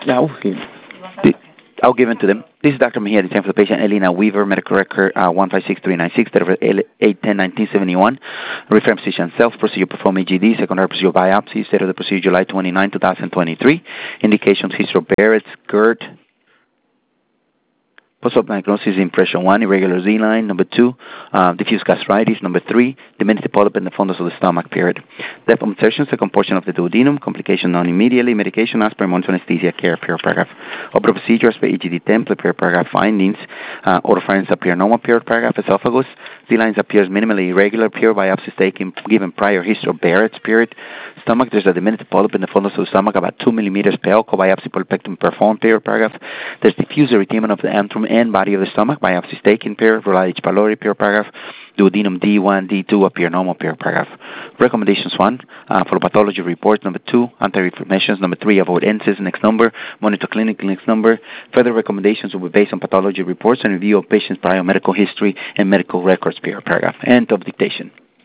Yeah, I'll give it to them. This is Dr. Mejia, the time for the patient, Elena Weaver, medical record 156396, date of 8/10/1971. Reference physician self, procedure perform EGD, secondary procedure biopsy, date of the procedure July 29, 2023. Indications, history of Barrett's, GERD. Post-op diagnosis, impression 1, irregular Z-line. Number 2, diffuse gastritis. Number 3, diminished polyp in the fundus of the stomach, period. Depth of insertion, second portion of the duodenum. Complication known immediately. Medication, aspirin, monitor anesthesia, care, period, paragraph. Opera procedure, as per EGD template, period, paragraph. Findings, oropharynx appear normal, period, paragraph. Esophagus, Z-lines appears minimally irregular, period. Biopsy taken given prior history of Barrett's, period. Stomach, there's a diminished polyp in the fundus of the stomach, about 2 millimeters. Pelco, biopsy polypectomy performed, period, paragraph. There's diffuse erythema of the antrum and body of the stomach. Biopsy taken, period. Rhodiola H. pylori, period, paragraph. Duodenum D1, D2 appear normal, period, paragraph. Recommendations 1, follow pathology report. Number 2, anti-inflammations. Number 3, avoid NSAIDs. Next number, monitor clinic. Next number. Further recommendations will be based on pathology reports and review of patient's prior medical history and medical records, period, paragraph. End of dictation.